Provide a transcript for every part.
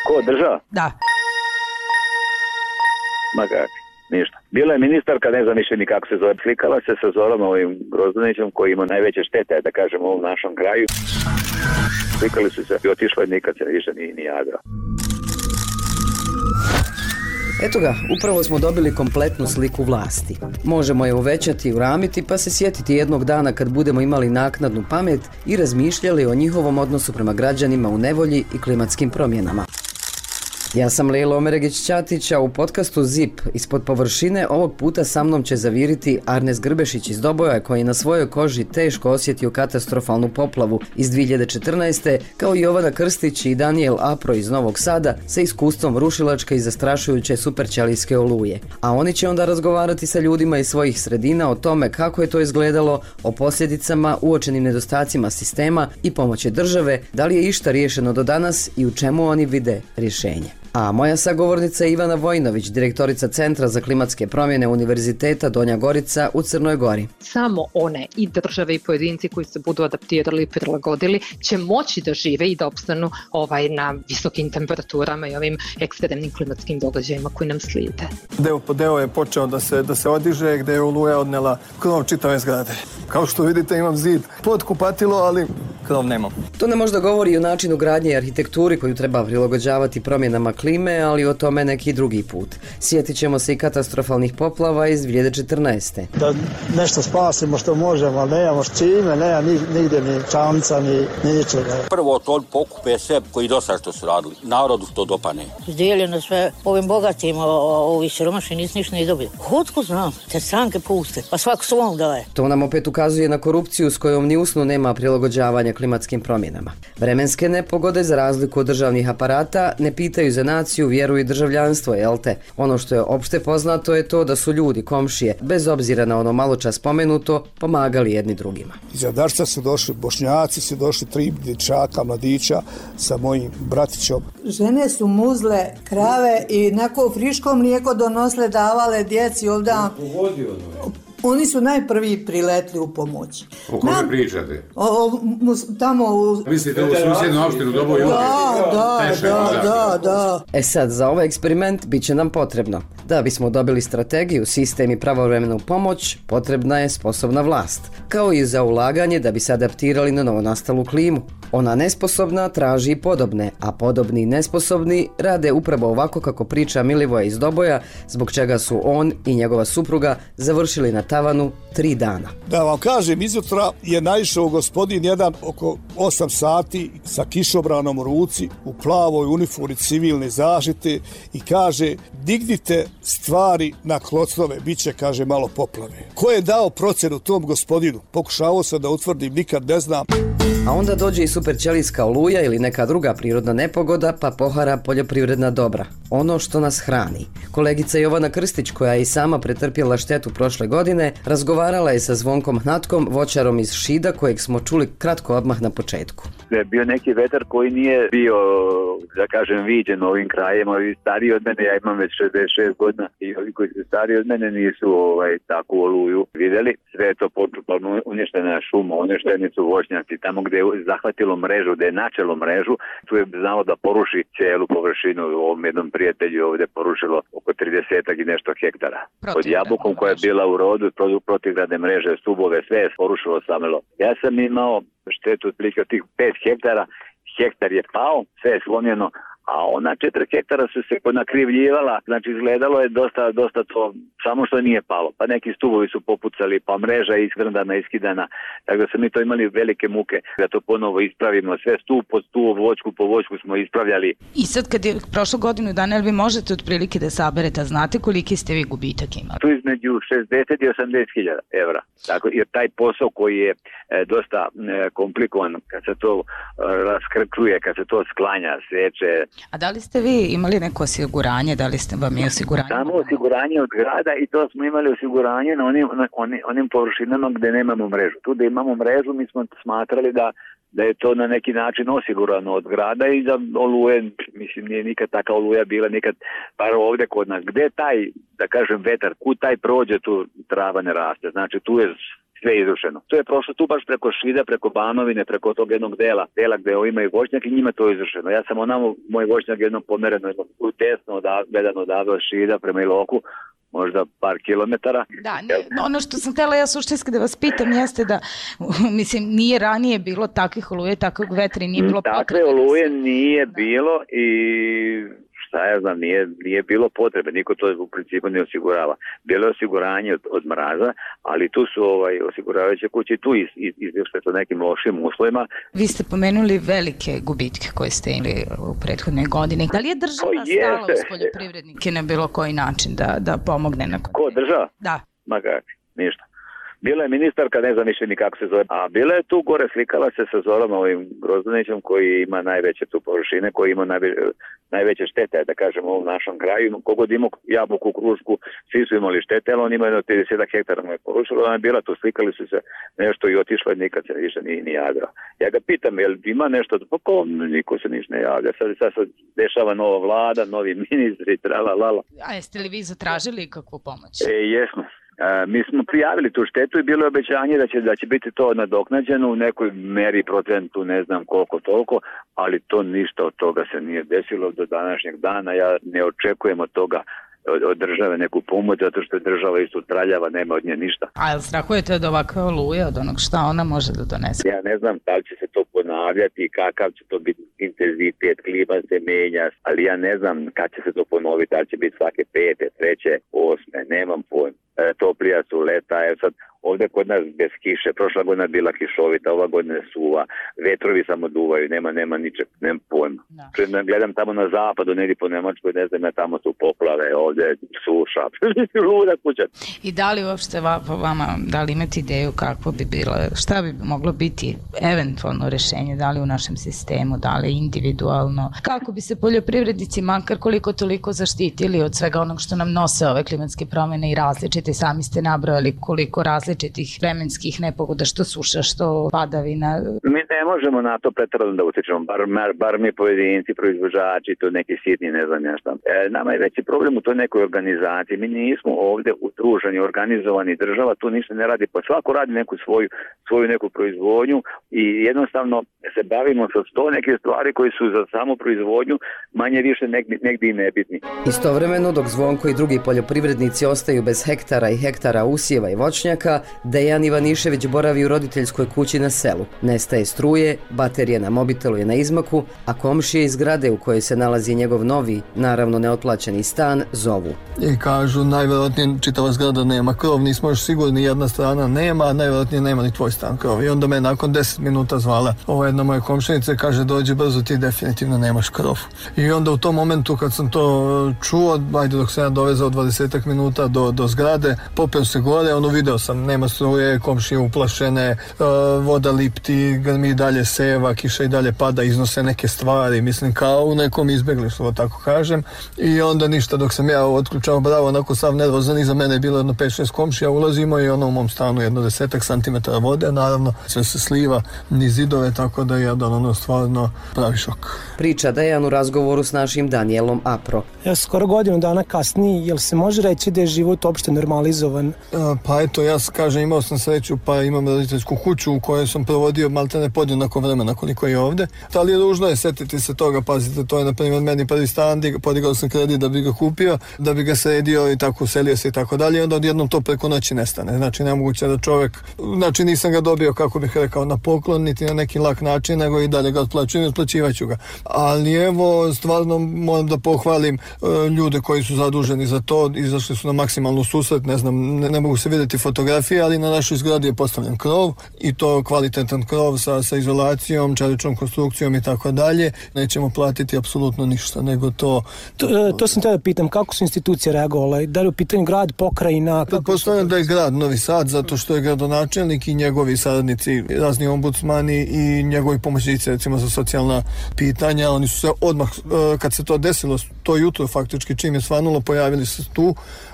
Ko, država? Da. Ma kako, ništa. Bila je ministarka, ne znam više ni kako se zove, slikala se sa Zoranom ovim Grozdanićem koji ima najveće štete, da kažem, u ovom našem kraju. Slikali su se i otišla i nikad se više ni jadrao. Eto ga, upravo smo dobili kompletnu sliku vlasti. Možemo je uvećati i uramiti pa se sjetiti jednog dana kad budemo imali naknadnu pamet i razmišljali o njihovom odnosu prema građanima u nevolji i klimatskim promjenama. Ja sam Lejla Omeregić-Ćatić, a u podcastu ZIP ispod površine ovog puta sa mnom će zaviriti Arnes Grbešić iz Doboja koji je na svojoj koži teško osjetio katastrofalnu poplavu iz 2014. kao i Jovana Krstić i Daniel Apro iz Novog Sada sa iskustvom rušilačke i zastrašujuće superćelijske oluje. A oni će onda razgovarati sa ljudima iz svojih sredina o tome kako je to izgledalo, o posljedicama, uočenim nedostacima sistema i pomoći države, da li je išta riješeno do danas i u čemu oni vide rješenje. A moja sagovornica je Ivana Vojnović, direktorica Centra za klimatske promjene Univerziteta Donja Gorica u Crnoj Gori. Samo one i države i pojedinci koji se budu adaptirali i prilagodili će moći da žive i da opstanu na visokim temperaturama i ovim ekstremnim klimatskim događajima koji nam slijede. Deo po deo je počeo da se odiže, gdje je oluja odnela krov čitave zgrade. Kao što vidite imam zid pod kupatilo, ali krov nemam. To nam možda govori i o načinu gradnje i arhitekturi koju treba prilagođavati promjenama klime, ali o tome neki drugi put. Sjetit ćemo se i katastrofalnih poplava iz 2014. Da nešto spasimo što možemo, ali nemamo s čime, nema nigdje ni čamca, ni ničega. Prvo to pokupe sve koji do sad što su radili. Narodu to dopane. Dijeljeno sve ovim bogatima, ovi siromašni nisu ništa ni dobili. Otko znam, te stranke puste, pa svako svom daje. To nam opet ukazuje na korupciju s kojom ni usnu nema prilagođavanja klimatskim promjenama. Vremenske nepogode, za razliku od državnih aparata, ne pitaju za naciju, vjeru i državljanstvo, jel te? Ono što je opšte poznato je to da su ljudi, komšije, bez obzira na ono malo čas spomenuto, pomagali jedni drugima. Iz Adarca su došli Bošnjaci, su došli 3 dječaka, mladića sa mojim bratićom. Žene su muzle krave i neko friško mlijeko donosle, davale djeci ovdje. Oni su najprvi priletli u pomoć. O kome pričate? Tamo u... Mislite u susjednu opštinu Doboj? Da. Sad, za ovaj eksperiment bit će nam potrebno. Da bismo dobili strategiju, sistem i pravovremenu pomoć, potrebna je sposobna vlast. Kao i za ulaganje da bi se adaptirali na novonastalu klimu. Ona nesposobna traži i podobne, a podobni i nesposobni rade upravo ovako kako priča Milivoje iz Doboja, zbog čega su on i njegova supruga završili na tavanu 3 dana. Da vam kažem, izutra je naišao gospodin jedan oko 8 sati sa kišobranom u ruci, u plavoj uniformi civilne zaštite i kaže, dignite stvari na klocnove, bit će, kaže, malo poplave. Ko je dao procenu tom gospodinu? Pokušavao sam da utvrdim, nikad ne znam. A onda dođe i superćelijska oluja ili neka druga prirodna nepogoda pa pohara poljoprivredna dobra. Ono što nas hrani. Kolegica Jovana Krstić, koja je i sama pretrpjela štetu prošle godine, razgovarala je sa Zvonkom Hnatkom, voćarom iz Šida, kojeg smo čuli kratko odmah na početku. Je bio neki vetar koji nije bio, da kažem, viđen ovim krajem. Ovi stariji od mene, ja imam već 66 godina i ovi koji su stariji od mene nisu takvu oluju vidjeli. Sve je to počupano, uništena šuma, uništeni su voćnjaci. Tamo gdje je zahvatilo mrežu, gdje je načelo mrežu, tu je znalo da poruši cijelu površinu. U ovom jednom prijatelju ovdje porušilo oko 30 i nešto hektara. Pod jabukom koja je bila u rodu, protivgradne mreže, stubove, sve je porušilo samelo. Ja sam imao štetu otprilike od tih 5 hektara, hektar je pao, sve je slomljeno, a ona 4 hektara su se ponakrivljivala, znači izgledalo je dosta to, samo što nije palo. Pa neki stubovi su popucali, pa mreža je iskrndana, iskidana, tako da smo mi to imali velike muke da to ponovo ispravimo. Sve stup po stup, voćku po voćku smo ispravljali. I sad kad je prošlo godinu dana, vi možete otprilike da saberete, a znate koliki ste vi gubitak imali? Tu između 60 i 80 hiljada evra. Tako, jer taj posao koji je dosta komplikovan, kad se to raskrčuje, kad se to sklanja, seče. A da li ste vi imali neko osiguranje, da li ste vam je osiguranje? Samo osiguranje od grada i to smo imali osiguranje na onim površinama gdje nemamo mrežu. Tu da imamo mrežu mi smo smatrali da je to na neki način osigurano od grada i da oluje, mislim nije nikad taka oluja bila, nikad bar ovdje kod nas. Gdje taj, da kažem, vetar, kud taj prođe, tu trava ne raste. Znači tu je sve izrušeno. To je prošlo tu baš preko Šida, preko Banovine, preko tog jednog dela gde imaju voćnjak i njima to je izrušeno. Ja sam onamo, moj voćnjak jednom pomereno, tesno gledano odavde Šida prema Iloku, možda par kilometara. Da, ono što sam htjela ja suštinski da vas pitam jeste da, mislim, nije ranije bilo takvih oluje, takvog vetra i nije bilo potrebe. Takve oluje nije bilo i šta ja znam, nije bilo potrebe, niko to u principu ne osigurava. Bilo je osiguranje od mraza, ali tu su osiguravajuće kuće tu izvješće sa nekim lošim uslovima. Vi ste pomenuli velike gubitke koje ste imali u prethodnoj godini. Da li je država stala uz poljoprivrednike na bilo koji način da pomogne? Ko, država? Da. Ma kako, ništa. Bila je ministarka, ne znam više ni kako se zove, a bila je tu gore, slikala se sa Zorom ovim Grozdanićem koji ima najveće tu površine, koji ima najveće štete, da kažem, u ovom našom kraju. Kogod imao jabuku, krušku, svi su imali štete, ali on ima jedno 30 hektara mu je porušilo, ona je bila tu, slikali su se nešto i otišla i nikad se više ni javila. Ja ga pitam, jel ima nešto, pa ko, niko se niš ne javlja, sad se dešava nova vlada, novi ministri, tralalala. A jeste li vi zatražili kakvu pomoć? Jesmo. Mi smo prijavili tu štetu i bilo je obećanje da će biti to nadoknađeno u nekoj meri, procentu, ne znam koliko toliko, ali to ništa od toga se nije desilo do današnjeg dana. Ja ne očekujem od toga od države neku pomoć, zato što je država isto traljava, nema od nje ništa. A jel strahujete od ovakve oluje, od onog šta ona može da donese? Ja ne znam da li će se to ponavljati, kakav će to biti intenzitet, klima se menja, ali ja ne znam kad će se to ponoviti, da li će biti svake 5., 3., 8., nemam pojma. Toplija su leta, sad ovdje kod nas bez kiše, prošla godina bila kišovita, ova godina suva, vetrovi samo duvaju, nema ničeg, nema pojma. Gledam tamo na zapadu, negdje po Nemačkoj, ne znam, tamo su poplave, ovdje suša, luda kuća. I da li uopšte vama, da li imate ideju kako bi bilo, šta bi moglo biti eventualno rešenje, da li u našem sistemu, da li individualno, kako bi se poljoprivrednici makar koliko toliko zaštitili od svega onog što nam nose ove klimatske promjene i različite, sami ste nabrojali koliko različitih vremenskih nepogoda, što suša, što padavina. Mi ne možemo na to pretjerano da utičemo, bar mi pojedinci, proizvođači, to neki sitni, ne znam ja šta. Nama je veći problem u toj nekoj organizaciji. Mi nismo ovdje udruženi, organizovani, država tu ništa ne radi, pa svako radi neku svoju neku proizvodnju i jednostavno se bavimo sa 100 neke stvari koji su za samu proizvodnju manje više negdje i nebitni. Istovremeno, dok Zvonko i drugi poljoprivrednici ostaju bez hektara i hektara usjeva i voćnjaka, Dejan Ivanišević boravi u roditeljskoj kući na selu. Nestaje struje, baterija na mobitelu je na izmaku, a komšije iz zgrade u kojoj se nalazi njegov novi, naravno neotplaćeni stan, zovu. I kažu, najvjerojatnije čitava zgrada nema krov, nismo još sigurni, jedna strana nema, a najvjerojatnije nema ni tvoj stan krov. I onda me nakon 10 minuta zvala jedna moja komšinica, kaže, dođi brzo, ti definitivno nemaš krov. I onda u tom momentu kad sam to čuo, dok sam ja dovezao 20 minuta do zgrade, popeo se gore, video sam, nema struje, komšije uplašene, voda lipti, grmi dalje seva, kiša i dalje pada, iznose neke stvari, mislim kao u nekom izbjeglištvu, tako kažem. I onda ništa, dok sam ja otključao bravo, onako sav nervozan, iza mene je bilo jedno 5-6 komšija, ulazimo i u mom stanu jedno 10 centimetara vode, naravno sve se sliva niz zidove, tako da je stvarno pravi šok. Priča Dejan u razgovoru s našim Danielom Apro. Skoro godinu dana kasnije, jel se može reći da je život uopšte normalizovan? Pa eto, ja kažem, imao sam sreću, pa imam roditeljsku kuću u kojoj sam provodio maltene podjednako vremena koliko je ovdje. Ali je ružno je setiti se toga, pazite, to je na primjer meni prvi stan, podigao sam kredit da bi ga kupio, da bi ga sredio i tako uselio se i tako dalje, i onda odjednom to preko noći nestane. Znači, nemoguće da čovjek, znači nisam ga dobio, kako bih rekao, na poklon, niti na neki lak način, nego i dalje ga otplaćujem i otplaćivaću ga. Ali evo, stvarno moram da pohvalim ljude koji su zaduženi za to, izašli su na maksimalnu susret, ne znam, ne mogu se vidjeti fotografije, ali na našoj zgradi je postavljen krov i to kvalitetan krov sa izolacijom, čeličnom konstrukcijom i tako dalje. Nećemo platiti apsolutno ništa, nego to... To sam tada pitam, kako su institucije reagovale? Da li u pitanju grad, pokrajina? Pretpostavljam da je grad Novi Sad, zato što je gradonačelnik i njegovi saradnici, razni ombudsmani i njegovi pomoćnici, recimo za socijalna pitanja, oni su se odmah, kad se to desilo, to jutro faktički čim je svanulo, pojavili se tu,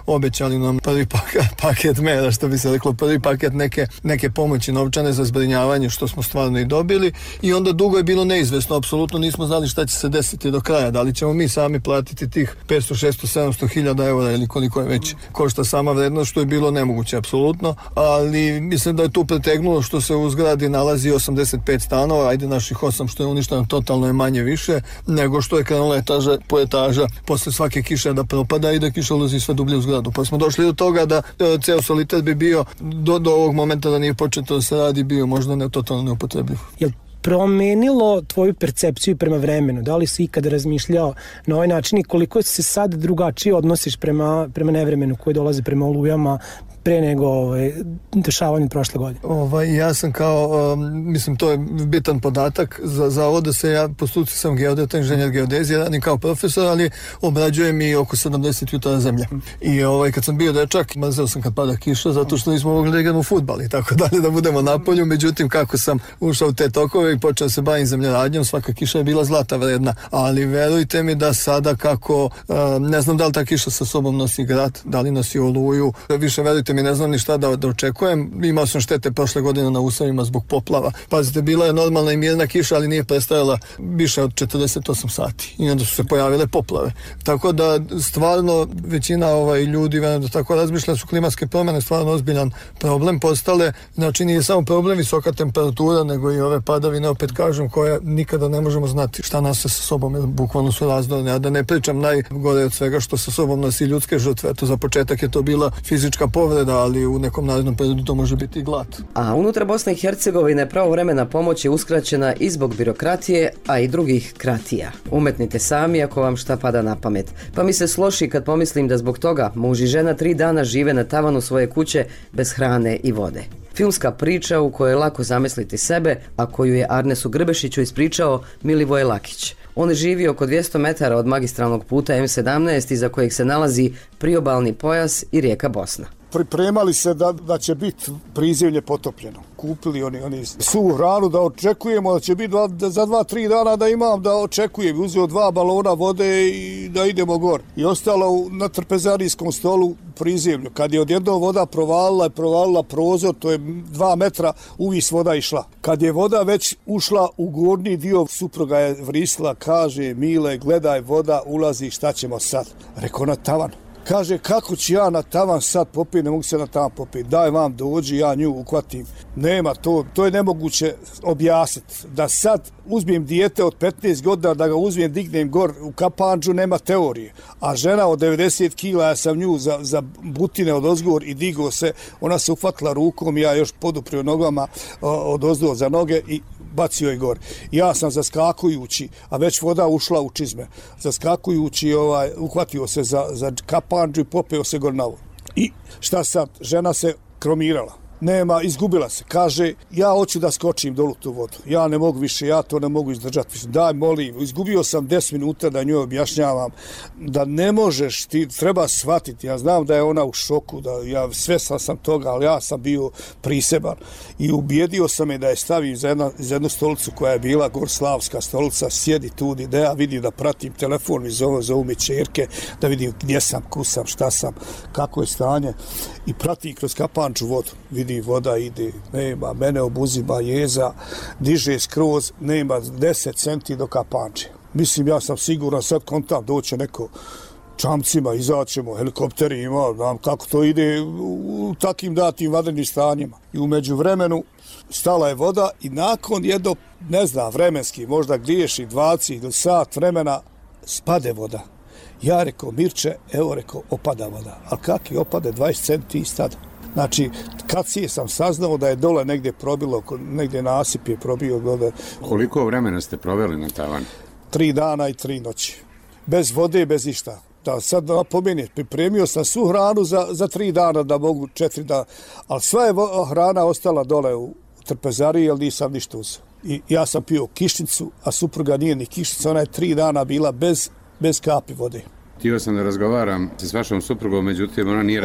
obećali nam prvi paket mera, što bi se reklo, prvi paket neke pomoći novčane za zbrinjavanje, što smo stvarno i dobili, i onda dugo je bilo neizvesno, apsolutno nismo znali šta će se desiti do kraja, da li ćemo mi sami platiti tih 500, 600, 700 hiljada eura ili koliko je već košta sama vrednost, što je bilo nemoguće apsolutno, ali mislim da je tu pretegnulo što se u zgradi nalazi 85 stanova, ajde naših 8 što je uništeno totalno je manje više nego što je krenula etaža po etaža posle svake kiše da propada i da kiša ulazi sve dublje u zgradu. Pa smo došli do toga da ceo solitet bi bio do ovog momenta da nije početo da se radi bio možda ne totalno neupotrebljiv. Jel promenilo tvoju percepciju prema vremenu? Da li si ikada razmišljao na ovaj način i koliko se sad drugačije odnosiš prema nevremenu koji dolazi prema olujama pre nego dešavanju prošle godine? Ja sam kao, mislim, to je bitan podatak za ovo da se ja po struci sam geodeta, inženjer geodezije, radim kao profesor, ali obrađujem i oko 70 jutara zemlje. I kad sam bio dečak, mrzeo sam kad pada kiša, zato što nismo mogli da igramo fudbal i tako dalje, da budemo na polju. Međutim, kako sam ušao u te tokove i počeo se bavim zemljoradnjom, svaka kiša je bila zlata vredna. Ali verujte mi da sada kako, ne znam da li ta kiša sa sobom nosi grad, da li nosi oluju, više verujte mi, ne znam ni šta da očekujem. Imao sam štete prošle godine na usevima zbog poplava. Pazite, bila je normalna i mirna kiša, ali nije prestajala više od 48 sati. I onda su se pojavile poplave. Tako da stvarno većina ljudi da tako razmišlja, su klimatske promjene stvarno ozbiljan problem postale. Znači nije samo problem visoka temperatura, nego i ove padavine, opet kažem, koje nikada ne možemo znati šta nas sa sobom, jer bukvalno su razdorne. A da ne pričam najgore od svega što sa sobom nosi ljudske žrtve. Eto, za početak je to bila fizička povreda, ali u nekom narednom periodu to može biti i glad. A unutar Bosne i Hercegovine pravovremena pomoć je uskraćena i zbog birokratije, a i drugih kratija. Umetnite sami ako vam šta pada na pamet. Pa mi se sloši kad pomislim da zbog toga muž i žena 3 dana žive na tavanu svoje kuće bez hrane i vode. Filmska priča u kojoj je lako zamisliti sebe, a koju je Arnesu Grbešiću ispričao Milivoje Lakić. On živi oko 200 metara od magistralnog puta M17 iza kojeg se nalazi priobalni pojas i rijeka Bosna. Pripremali se da će biti prizemlje potopljeno. Kupili oni suvu hranu, da očekujemo da će biti za 2-3 dana da imam, da očekujem. Uzeo 2 balona vode i da idemo gor. I ostalo na trpezarijskom stolu prizemlju. Kad je odjednom voda provalila prozor, to je 2 metra, uvis voda išla. Kad je voda već ušla u gornji dio, supruga je vrisla, kaže: Mile, gledaj, voda ulazi, šta ćemo sad? Rekao: na tavan. Kaže: kako ću ja na tavan sad popiti, ne mogu se na tavan popiti, daj vam dođi, ja nju uhvatim. Nema, to je nemoguće objasniti. Da sad uzmem dijete od 15 godina, da ga uzmem, dignem gor u kapandžu, nema teorije. A žena od 90 kila, ja sam nju za butine od ozgor i digo se, ona se uhvatila rukom, ja još poduprio nogama od ozdo za noge i bacio je gor. Ja sam zaskakujući, a već voda ušla u čizme, zaskakujući uhvatio se za kapandžu i popeo se gor na vodu. I šta sad? Žena se kromirala. Nema, izgubila se. Kaže: ja hoću da skočim dolu tu vodu. Ja ne mogu više, ja to ne mogu izdržati. Daj, molim. Izgubio sam 10 minuta da njoj objašnjavam da ne možeš, ti treba shvatiti. Ja znam da je ona u šoku, da ja svestan sam toga, ali ja sam bio priseban. I ubijedio sam je da je stavim za jednu stolicu koja je bila gorslavska stolica, sjedi tu, da ja vidim, da pratim telefon, mi zovu mi čerke, da vidim gdje sam, kusam, šta sam, kako je stanje. I pratim kroz kapanču vodu. Vidi, voda ide, nema, mene obuzima jeza, diže skroz, nema 10 centi do kapanče. Mislim, ja sam siguran, sad kontam, doće neko čamcima, izaćemo, helikopterima, znam kako to ide u takim datim vanrednim stanjima. I u međuvremenu stala je voda i nakon jedno, ne znam, vremenski, možda griješi 20 ili sat vremena, spade voda. Ja rekao: Mirče, evo, rekao, opada voda. Ali kak je opade 20 centi i stada? Znači, kad sam saznao da je dole negdje probilo, negdje nasip je probio dole. Koliko vremena ste proveli na tavanu? 3 dana i 3 noći. Bez vode, bez ništa. Da, sad napomenem, pripremio sam svu hranu za 3 dana, da mogu 4 dana. Ali sva je hrana ostala dole u trpezariji, jer nisam ništa uzeo. I ja sam pio kišnicu, a supruga nije ni kišnica, ona je 3 dana bila bez kapi vode. Htio sam da razgovaram s vašom suprugom, međutim ona nije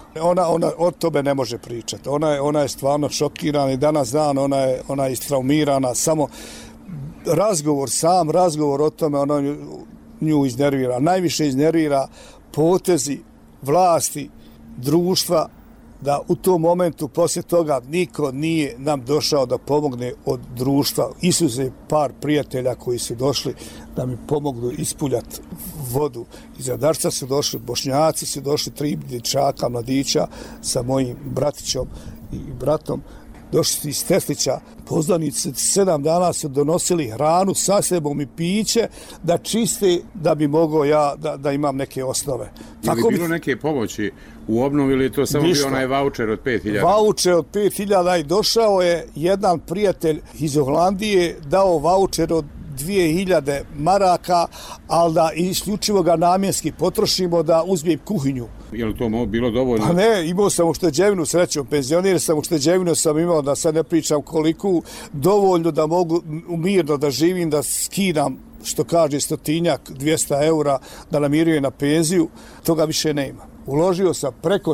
Ona od tobe ne može pričati. Ona je stvarno šokirana i danas dan ona je istraumirana. Samo razgovor o tome, ona nju iznervira. Najviše iznervira potezi vlasti, društva, da u tom momentu poslije toga niko nije nam došao da pomogne od društva. Isuze par prijatelja koji su došli da mi pomognu ispuljati vodu. Iz Radarca su došli, Bošnjaci su došli, 3 dječaka, mladića sa mojim bratićom i bratom. Došli su iz Teslića, poznanici 7 dana su donosili hranu sa sebom i piće da čiste, da bi mogao ja da imam neke osnove. Je li bilo neke pomoći u obnovi ili je to samo bio onaj vaučer od 5.000? Vaučer od 5.000 i došao je jedan prijatelj iz Holandije, dao vaučer od 2.000 maraka, ali da isključivo ga namjenski potrošimo da uzmem kuhinju. Je li to bilo dovoljno? Pa ne, imao sam ušteđevinu, srećom, penzionir sam, ušteđevinu sam imao, da sad ne pričam koliko, dovoljno da mogu mirno da živim, da skidam, što kaže, 100-200 eura, da namirujem na penziju, toga više nema. Uložio sam preko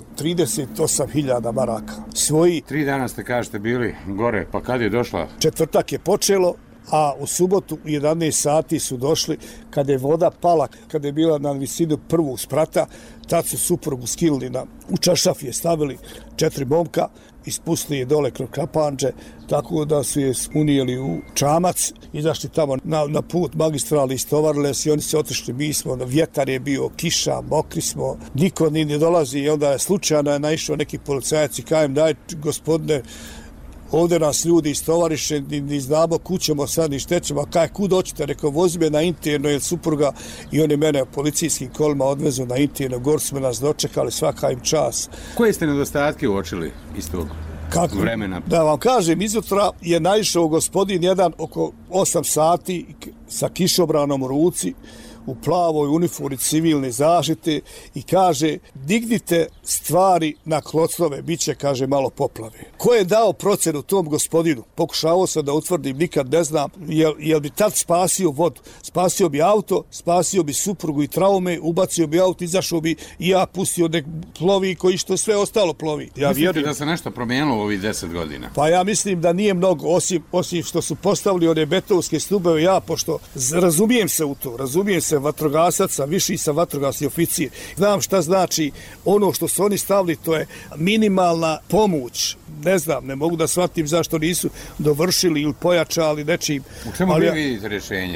38.000 maraka. Svoji 3 dana ste, kažete, bili gore, pa kad je došla? Četvrtak je počelo, a u subotu u 11 sati su došli, kada je voda pala, kada je bila na visinu prvog sprata, tad su suprugu skilili u čaršaf je stavili 4 momka, ispustili je dole kroz kapanđe, tako da su je unijeli u čamac, izašli tamo na put magistrali, istovarile se i oni se otišli, mi smo, vjetar je bio, kiša, mokri smo, niko ni ne dolazi i onda je slučajno naišao neki policajac i kajem, daj gospodine, ovdje nas ljudi istovariše, ni znamo kućemo sad, ni štećemo, kaj kud hoćete, rekao, vozi me na interno, jer supruga i oni mene policijskim kolima odvezu na interno, gor smo nas dočekali, svaka im čas. Koje ste nedostatke uočili iz tog vremena? Da vam kažem, izutra je naišao gospodin jedan oko 8 sati sa kišobranom u ruci, u plavoj uniformi civilne zaštite i kaže, dignite stvari na klocnove, bit će, kaže, malo poplave. Ko je dao procenu tom gospodinu? Pokušavao sam da utvrdim, nikad ne znam, jel bi tad spasio vodu, spasio bi auto, spasio bi suprugu i traume, ubacio bi auto, izašao bi i ja pustio nek plovi koji što sve ostalo plovi. Ja mislite da se nešto promijenilo u ovih 10 godina? Pa ja mislim da nije mnogo, osim što su postavili one betonske stubeve, ja, pošto razumijem se u to, razumijem se vatrogasac, viši sam vatrogasni oficir. Znam šta znači ono što su oni stavili, to je minimalna pomoć. Ne znam, ne mogu da shvatim zašto nisu dovršili ili pojačali nečim. U čemu vi vidite rješenje?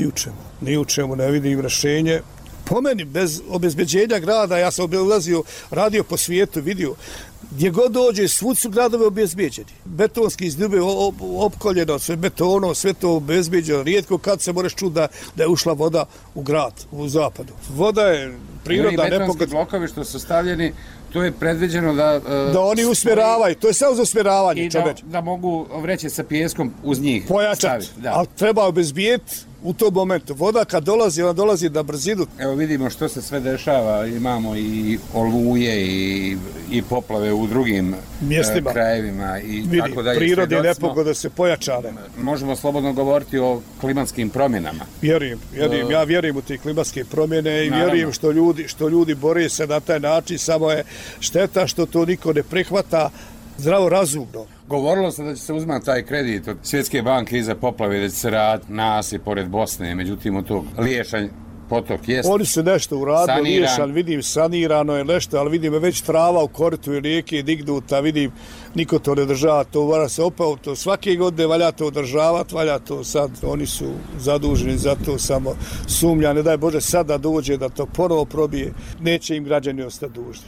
Ni u čemu ne vidim rješenje. Po meni, bez obezbeđenja grada, ja sam obilazio, radio po svijetu, vidio, gdje god dođe, svud su gradove obezbeđeni. Betonski izdube opkoljeno, sve betonom, sve to obezbeđeno. Rijetko kad se moraš čuti da je ušla voda u grad, u zapadu. Voda je prirodna nepogoda. Betonski blokovi što su stavljeni, to je predviđeno da oni usmjeravaju, to je samo za usmjeravanje. I da mogu vreće sa pijeskom uz njih pojačati, ali treba obezbijeti u tom momentu. Voda kad dolazi, ona dolazi na brzinu. Evo vidimo što se sve dešava, imamo i oluje i poplave u drugim mjestima, krajevima i tako dalje. Prirodne nepogode se pojačane. Možemo slobodno govoriti o klimatskim promjenama. Ja vjerujem u te klimatske promjene i vjerujem što ljudi bore se na taj način, samo je šteta što to niko ne prihvata zdravo razumno. Govorilo se da će se uzmati taj kredit od Svjetske banke iza poplave, da će se raditi nasip pored Bosne, međutim od tog Liješanj potok jest. Oni su nešto uradili, Liješanj, vidim, sanirano je nešto, ali vidim već trava u koritu i rijeke dignuta, vidim, niko to ne država, to vara se opao, to svake godine valja to održavati, valja to sad, oni su zaduženi za to, samo sumnja, ne daj Bože sad da dođe da to ponovo probije, neće im građani ostati dužni.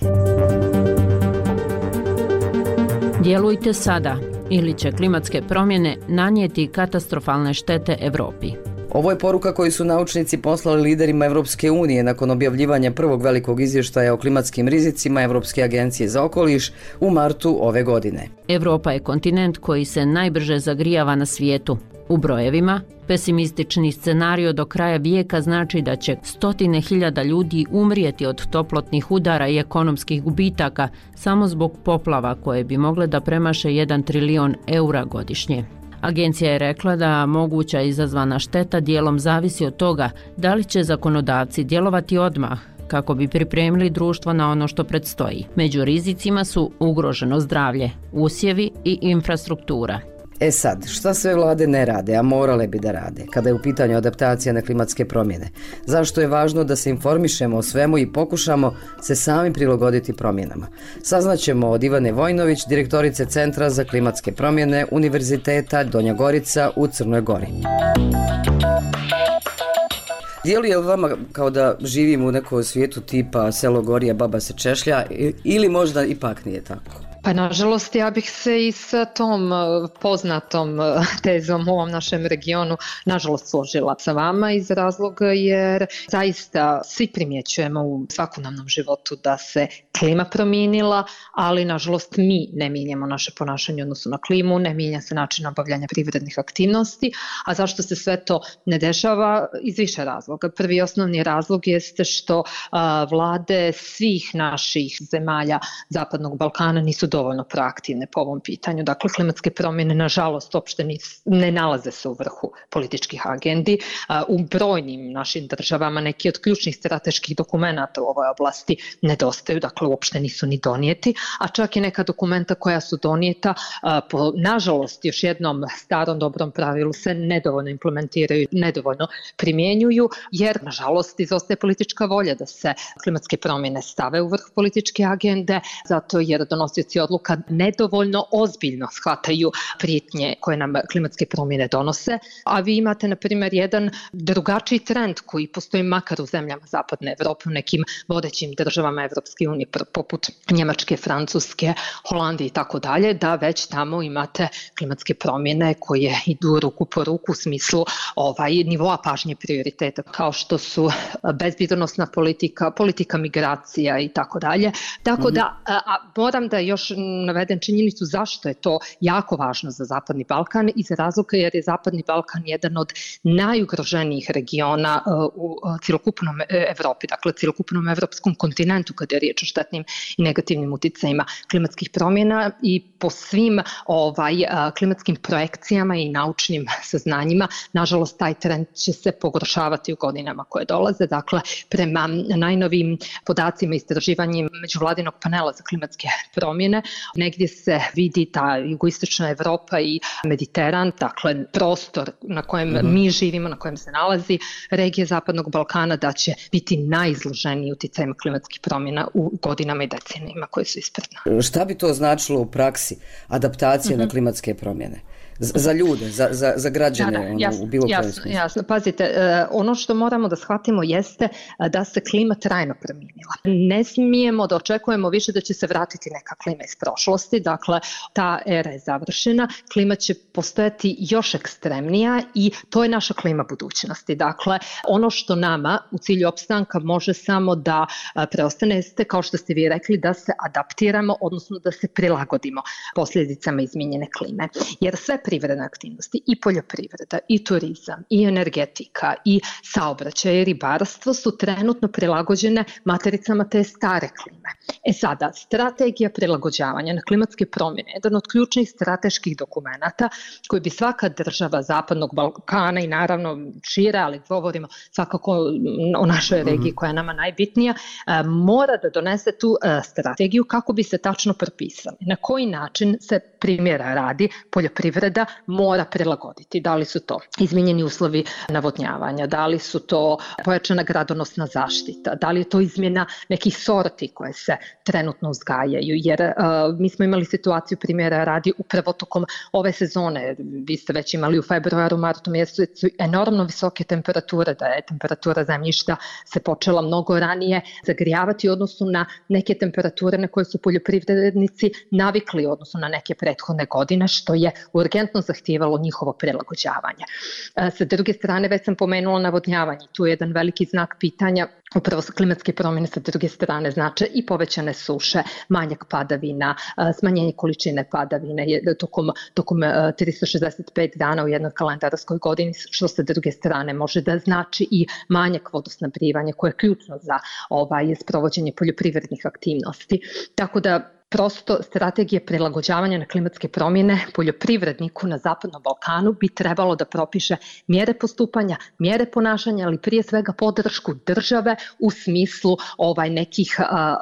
Djelujte sada ili će klimatske promjene nanijeti katastrofalne štete Evropi. Ovo je poruka koju su naučnici poslali liderima Evropske unije nakon objavljivanja prvog velikog izvještaja o klimatskim rizicima Evropske agencije za okoliš u martu ove godine. Evropa je kontinent koji se najbrže zagrijava na svijetu. U brojevima, pesimistični scenario do kraja vijeka znači da će 100.000 ljudi umrijeti od toplotnih udara i ekonomskih gubitaka samo zbog poplava koje bi mogle da premaše 1 trilion eura godišnje. Agencija je rekla da moguća izazvana šteta dijelom zavisi od toga da li će zakonodavci djelovati odmah kako bi pripremili društvo na ono što predstoji. Među rizicima su ugroženo zdravlje, usjevi i infrastruktura. Sad, šta sve vlade ne rade, a morale bi da rade, kada je u pitanju adaptacija na klimatske promjene? Zašto je važno da se informišemo o svemu i pokušamo se sami prilagoditi promjenama? Saznaćemo od Ivane Vojnović, direktorice Centra za klimatske promjene Univerziteta Donja Gorica u Crnoj Gori. Djeluje li vama kao da živimo u nekom svijetu tipa selo gori, a baba se češlja, ili možda ipak nije tako? Pa nažalost ja bih se i sa tom poznatom tezom u ovom našem regionu nažalost složila sa vama iz razloga jer zaista svi primjećujemo u svakodnevnom životu da se klima promijenila, ali nažalost mi ne mijenjamo naše ponašanje u odnosu na klimu, ne mijenja se način obavljanja privrednih aktivnosti, a zašto se sve to ne dešava? Iz više razloga. Prvi osnovni razlog jeste što vlade svih naših zemalja Zapadnog Balkana nisu dovoljno proaktivne po ovom pitanju. Dakle, klimatske promjene, nažalost, uopšte ne nalaze se u vrhu političkih agendi. U brojnim našim državama neki od ključnih strateških dokumenata u ovoj oblasti nedostaju, dakle, uopšte nisu ni donijeti, a čak i neka dokumenta koja su donijeta, nažalost, još jednom starom dobrom pravilu se nedovoljno implementiraju, nedovoljno primjenjuju, jer, nažalost, izostaje politička volja da se klimatske promjene stave u vrh političke agende, zato jer donosioci odluka nedovoljno ozbiljno shvataju prijetnje koje nam klimatske promjene donose, a vi imate, na primjer, jedan drugačiji trend koji postoji makar u zemljama Zapadne Evrope, u nekim vodećim državama Evropske unije, poput Njemačke, Francuske, Holandije i tako dalje, da već tamo imate klimatske promjene koje idu ruku po ruku u smislu nivoa pažnje prioriteta, kao što su bezbjednosna politika, politika migracija i tako dalje. Tako da, moram da još navedem činjenicu zašto je to jako važno za Zapadni Balkan, iz razloga jer je Zapadni Balkan jedan od najugroženijih regiona u cjelokupnom Evropi, dakle cjelokupnom evropskom kontinentu kada je riječ o štetnim i negativnim uticajima klimatskih promjena i po svim klimatskim projekcijama i naučnim saznanjima, nažalost taj trend će se pogoršavati u godinama koje dolaze. Dakle, prema najnovijim podacima i istraživanjima Međuvladinog panela za klimatske promjene, negdje se vidi ta jugoistočna Evropa i Mediteran, dakle prostor na kojem mi živimo, na kojem se nalazi regija Zapadnog Balkana, da će biti najizloženiji uticajima klimatskih promjena u godinama i decenijima koje su ispred nas. Šta bi to značilo u praksi, adaptacija na klimatske promjene? Za ljude, za građane u bilo kojem smislu. Jasno. Pazite, ono što moramo da shvatimo jeste da se klima trajno promijenila. Ne smijemo da očekujemo više da će se vratiti neka klima iz prošlosti, dakle ta era je završena, klima će postojati još ekstremnija i to je naša klima budućnosti. Dakle, ono što nama u cilju opstanka može samo da preostane jeste, kao što ste vi rekli, da se adaptiramo, odnosno da se prilagodimo posljedicama izmijenjene klime. Jer sve privredne aktivnosti, i poljoprivreda, i turizam, i energetika, i saobraćaj, i ribarstvo su trenutno prilagođene matericama te stare klime. Sada, strategija prilagođavanja na klimatske promjene je jedan od ključnih strateških dokumenata koji bi svaka država Zapadnog Balkana i naravno šire, ali govorimo svakako o našoj regiji koja je nama najbitnija, mora da donese tu strategiju kako bi se tačno propisali. Na koji način se, primjera radi, poljoprivreda mora prilagoditi. Da li su to izmijenjeni uslovi navodnjavanja, da li su to pojačana gradonosna zaštita, da li je to izmjena nekih sorti koje se trenutno uzgajaju, jer mi smo imali situaciju, primjera radi, upravo tokom ove sezone, vi ste već imali u februaru, martu mjesecu enormno visoke temperature, da je temperatura zemljišta se počela mnogo ranije zagrijavati u odnosu na neke temperature na koje su poljoprivrednici navikli u odnosu na neke prethodne godine, što je urgentno zahtijevalo njihovo prilagođavanje. Sa druge strane, već sam pomenula navodnjavanje, tu je jedan veliki znak pitanja. Upravo klimatske promjene sa druge strane znače i povećane suše, manjak padavina, smanjenje količine padavine tokom 365 dana u jednoj kalendarskoj godini, što sa druge strane može da znači i manjak vodosnabdijevanja koje je ključno za sprovođenje poljoprivrednih aktivnosti. Tako da Prosto strategije prilagođavanja na klimatske promjene poljoprivredniku na Zapadnom Balkanu bi trebalo da propiše mjere postupanja, mjere ponašanja, ali prije svega podršku države u smislu nekih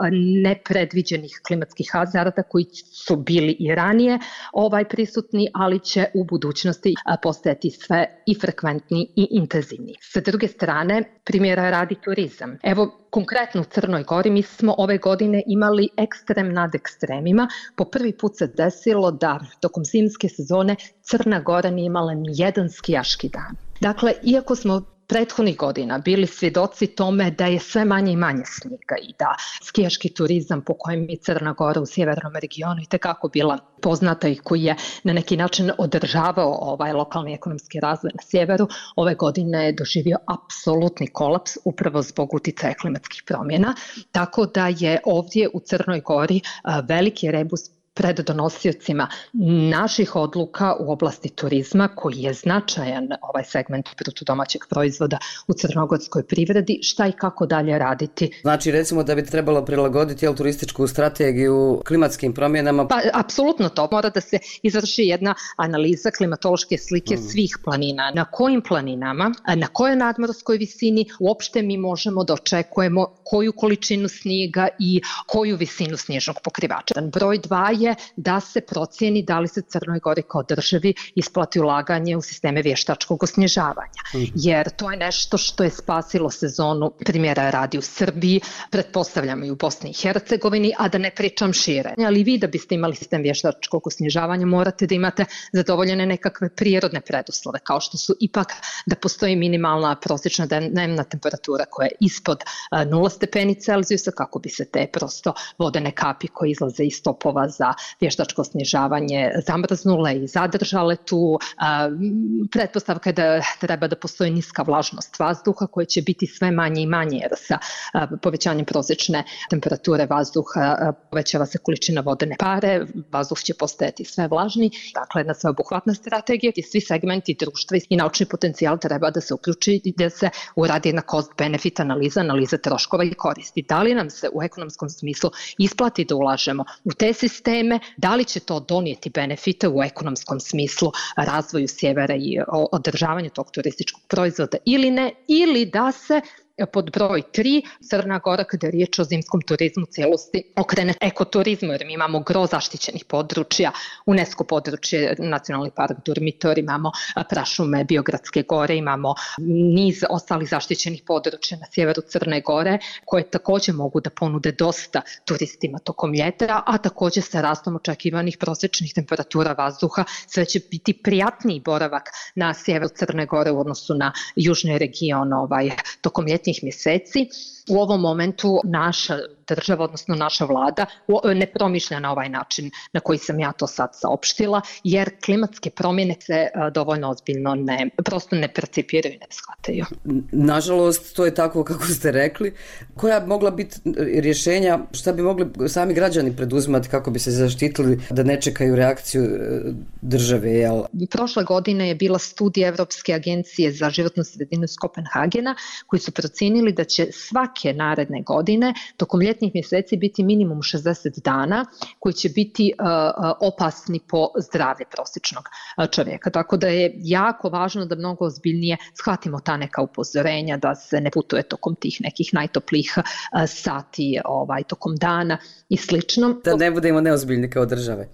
nepredviđenih klimatskih hazarda koji su bili i ranije prisutni, ali će u budućnosti postajati sve i frekventniji i intenzivniji. Sa druge strane, primjera radi turizam. Evo, konkretno u Crnoj Gori mi smo ove godine imali ekstrem nad ekstremima. Po prvi put se desilo da tokom zimske sezone Crna Gora nije imala ni jedan skijaški dan. Dakle, iako smo prethodnih godina bili svjedoci tome da je sve manje i manje snijega i da skijaški turizam po kojem je Crna Gora u sjevernom regionu itekako bila poznata i koji je na neki način održavao lokalni ekonomski razvoj na sjeveru, ove godine je doživio apsolutni kolaps upravo zbog uticaja klimatskih promjena, tako da je ovdje u Crnoj Gori veliki rebus pred donosiocima naših odluka u oblasti turizma, koji je značajan segment bruto domaćeg proizvoda u crnogorskoj privredi, šta i kako dalje raditi. Znači, recimo da bi trebalo prilagoditi turističku strategiju klimatskim promjenama? Pa, apsolutno to. Mora da se izvrši jedna analiza klimatološke slike svih planina. Na kojim planinama, na kojoj nadmorskoj visini uopšte mi možemo da očekujemo koju količinu snijega i koju visinu snježnog pokrivača. Broj 2 je da se procijeni da li se Crnoj Gori kao državi isplati ulaganje u sisteme vještačkog osnježavanja. Jer to je nešto što je spasilo sezonu, primjera radi u Srbiji, pretpostavljamo i u Bosni i Hercegovini, a da ne pričam šire. Ali vi da biste imali sistem vještačkog osnježavanja morate da imate zadovoljene nekakve prirodne preduslove, kao što su ipak da postoji minimalna prosječna dnevna temperatura koja je ispod 0 stepeni Celzijusa, kako bi se te prosto vodene kapi koje izlaze iz topova za vještačko snježavanje zamrznule i zadržale tu. Pretpostavka je da treba da postoji niska vlažnost vazduha koja će biti sve manje i manje, jer sa povećanjem prosječne temperature vazduha povećava se količina vodene pare, vazduh će postajati sve vlažniji. Dakle, jedna sveobuhvatna strategija gdje svi segmenti društva i naučni potencijal treba da se uključi i da se uradi jedna cost-benefit analiza troškova i koristi. Da li nam se u ekonomskom smislu isplati da ulažemo u te sisteme, da li će to donijeti benefite u ekonomskom smislu razvoju sjevera i održavanju tog turističkog proizvoda ili ne, ili da se pod broj 3, Crna Gora, kada je riječ o zimskom turizmu cijelosti, okrene ekoturizmu, jer mi imamo gro zaštićenih područja, UNESCO područje, Nacionalni park Durmitor, imamo prašume Biogradske gore, imamo niz ostalih zaštićenih područja na sjeveru Crne Gore, koje također mogu da ponude dosta turistima tokom ljeta, a također sa rastom očekivanih prosječnih temperatura vazduha sve će biti prijatniji boravak na sjeveru Crne Gore u odnosu na južni region tokom ljetnih mjeseci. U ovom momentu naša država, odnosno naša vlada, ne promišlja na ovaj način na koji sam ja to sad saopštila, jer klimatske promjene se dovoljno ozbiljno prosto ne percipiraju i ne shvataju. Nažalost, to je tako kako ste rekli. Koja bi mogla biti rješenja, šta bi mogli sami građani preduzimati kako bi se zaštitili da ne čekaju reakciju države? Jel? Prošle godine je bila studija Evropske agencije za životnu sredinu iz Kopenhagena, koji su procijenili da će svake naredne godine tokom ljetnih mjeseci biti minimum 60 dana koji će biti opasni po zdravlje prosječnog čovjeka. Tako da je jako važno da mnogo ozbiljnije shvatimo ta neka upozorenja, da se ne putuje tokom tih nekih najtoplijih sati tokom dana i slično. Da ne budemo neozbiljni kao države.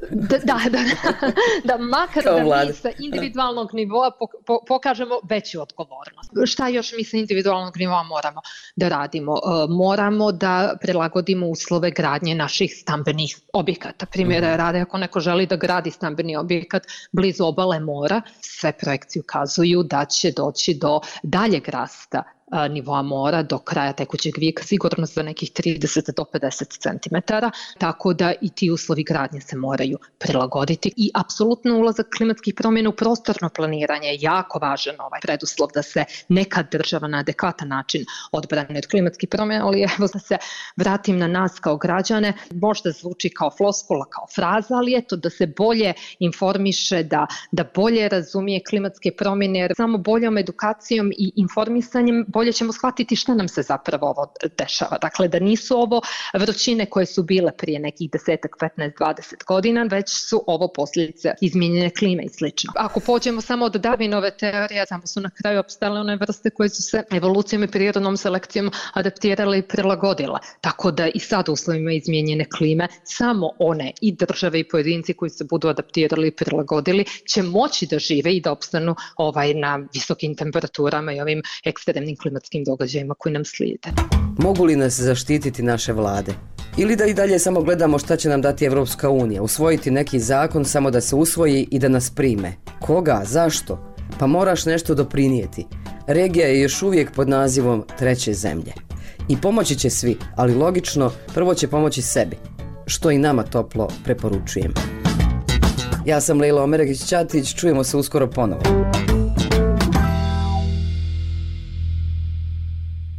Da makar da mi sa individualnog nivoa pokažemo veću odgovornost. Šta još mi sa individualnog nivoa moramo da radimo? Moramo da prilagodimo uslove gradnje naših stambenih objekata. Primjera rade, ako neko želi da gradi stambeni objekat blizu obale mora, sve projekcije ukazuju da će doći do daljeg rasta nivoa mora do kraja tekućeg vijeka, sigurno za nekih 30 do 50 cm, tako da i ti uslovi gradnje se moraju prilagoditi. I apsolutno ulazak klimatskih promjena u prostorno planiranje je jako važan preduslov da se neka država na adekvatan način odbrani od klimatskih promjena, ali evo da se vratim na nas kao građane, možda zvuči kao floskula, kao fraza, ali eto da se bolje informiše, da bolje razumije klimatske promjene, jer samo boljom edukacijom i informisanjem bolje ćemo shvatiti šta nam se zapravo ovo dešava. Dakle, da nisu ovo vrućine koje su bile prije nekih 10, 15, 20 godina, već su ovo posljedice izmijenjene klime i slično. Ako pođemo samo od Darwinove teorije, samo su na kraju opstale one vrste koje su se evolucijom i prirodnom selekcijom adaptirale i prilagodile. Tako da i sad u uslovima izmijenjene klime samo one i države i pojedinci koji se budu adaptirali i prilagodili će moći da žive i da opstanu na visokim temperaturama i ovim ekstremnim klimatskim događajima koji nam slijede. Mogu li nas zaštititi naše vlade? Ili da i dalje samo gledamo šta će nam dati Evropska unija, usvojiti neki zakon samo da se usvoji i da nas prime? Koga? Zašto? Pa moraš nešto doprinijeti. Regija je još uvijek pod nazivom treće zemlje. I pomoći će svi, ali logično, prvo će pomoći sebi, što i nama toplo preporučujem. Ja sam Lejla Omeregić-Ćatić, čujemo se uskoro ponovo.